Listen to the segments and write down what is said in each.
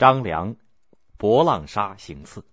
张良博浪沙行刺。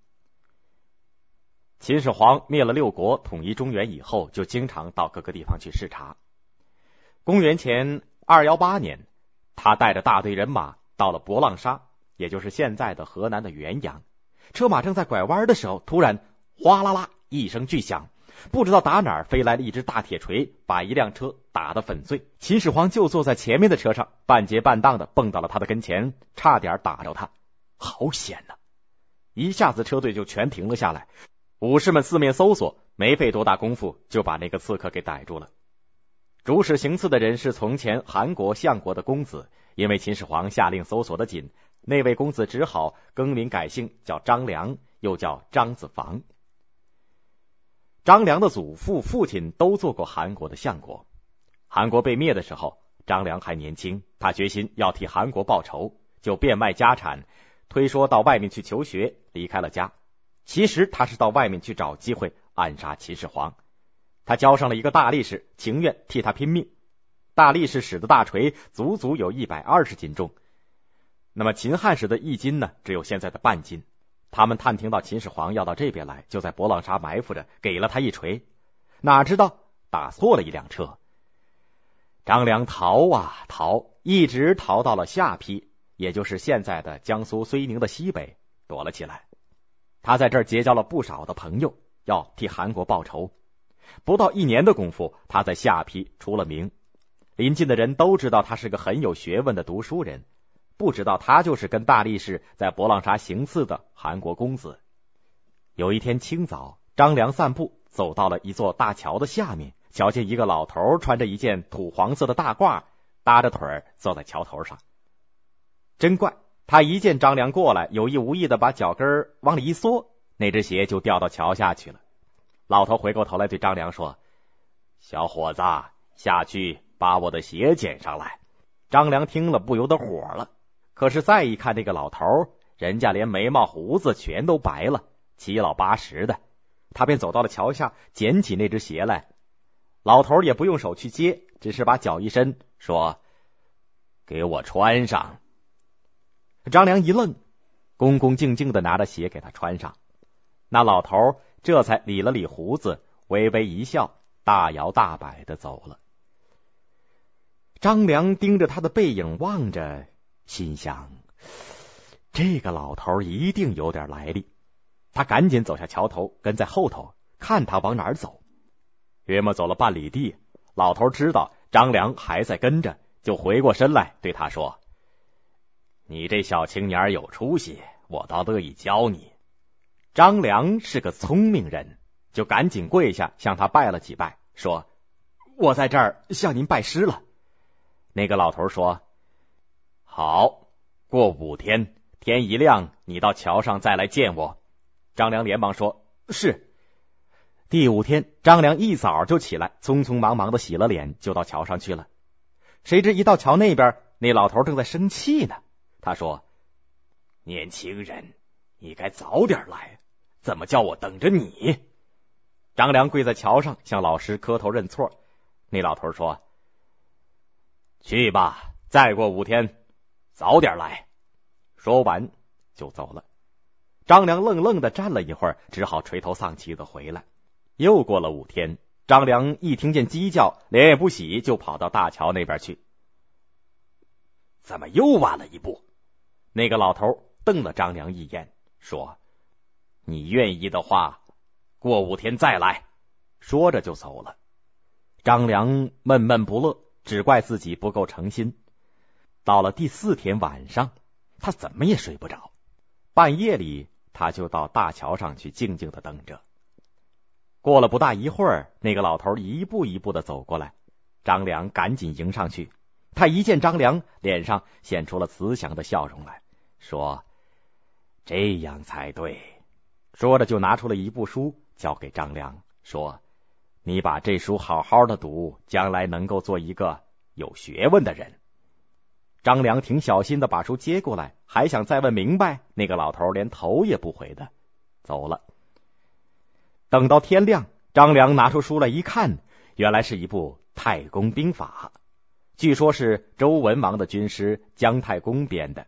秦始皇灭了六国，统一中原以后，就经常到各个地方去视察。公元前218年，他带着大队人马到了博浪沙，也就是现在的河南的原阳。车马正在拐弯的时候，突然哗啦啦一声巨响，不知道打哪儿飞来了一只大铁锤，把一辆车打得粉碎。秦始皇就坐在前面的车上，半截半当的蹦到了他的跟前，差点打着他。好险呐！一下子车队就全停了下来，武士们四面搜索，没费多大功夫就把那个刺客给逮住了。主使行刺的人是从前韩国相国的公子，因为秦始皇下令搜索的紧，那位公子只好更名改姓，叫张良，又叫张子房。张良的祖父、父亲都做过韩国的相国。韩国被灭的时候，张良还年轻，他决心要替韩国报仇，就变卖家产，推说到外面去求学，离开了家。其实他是到外面去找机会暗杀秦始皇。他交上了一个大力士，情愿替他拼命。大力士使的大锤足足有120斤重，那么秦汉时的1斤呢，只有现在的半斤。他们探听到秦始皇要到这边来，就在博浪沙埋伏着，给了他一锤。哪知道打错了一辆车。张良逃啊逃，一直逃到了下邳，也就是现在的江苏睢宁的西北，躲了起来。他在这儿结交了不少的朋友，要替韩国报仇。不到1年的功夫，他在下邳出了名。邻近的人都知道他是个很有学问的读书人，不知道他就是跟大力士在博浪沙行刺的韩国公子。有一天清早，张良散步，走到了一座大桥的下面，瞧见一个老头穿着一件土黄色的大褂，搭着腿坐在桥头上。真怪，他一见张良过来，有意无意的把脚跟往里一缩，那只鞋就掉到桥下去了。老头回过头来对张良说：小伙子，下去把我的鞋捡上来。张良听了不由得火了，可是再一看这个老头，人家连眉毛胡子全都白了，7老8十的。他便走到了桥下，捡起那只鞋来。老头也不用手去接，只是把脚一伸，说：给我穿上。张良一愣，恭恭敬敬的拿着鞋给他穿上。那老头这才理了理胡子，微微一笑，大摇大摆的走了。张良盯着他的背影望着，心想这个老头一定有点来历。他赶紧走下桥头，跟在后头看他往哪儿走。约莫走了半里地，老头知道张良还在跟着，就回过身来对他说：你这小青年有出息，我倒乐意教你。张良是个聪明人，就赶紧跪下向他拜了几拜，说：我在这儿向您拜师了。那个老头说：好，过5天，天一亮，你到桥上再来见我。张良连忙说：是。第5天，张良一早就起来，匆匆忙忙的洗了脸，就到桥上去了。谁知一到桥那边，那老头正在生气呢。他说：年轻人，你该早点来，怎么叫我等着你？张良跪在桥上向老师磕头认错。那老头说：去吧，再过5天，早点来。说完就走了。张良愣愣的站了一会儿，只好垂头丧气的回来。又过了5天，张良一听见鸡叫，脸也不洗，就跑到大桥那边去。怎么又晚了一步？那个老头瞪了张良一眼，说：你愿意的话，过5天再来。说着就走了。张良闷闷不乐，只怪自己不够诚心。到了第4天晚上，他怎么也睡不着。半夜里，他就到大桥上去静静的等着。过了不大一会儿，那个老头一步一步的走过来，张良赶紧迎上去。他一见张良，脸上显出了慈祥的笑容来，说：这样才对。说着就拿出了一部书交给张良，说：你把这书好好的读，将来能够做一个有学问的人。张良挺小心的把书接过来，还想再问明白，那个老头连头也不回的走了。等到天亮，张良拿出书来一看，原来是一部太公兵法，据说是周文王的军师姜太公编的，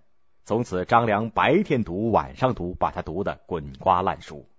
从此张良白天读晚上读，把他读得滚瓜烂熟。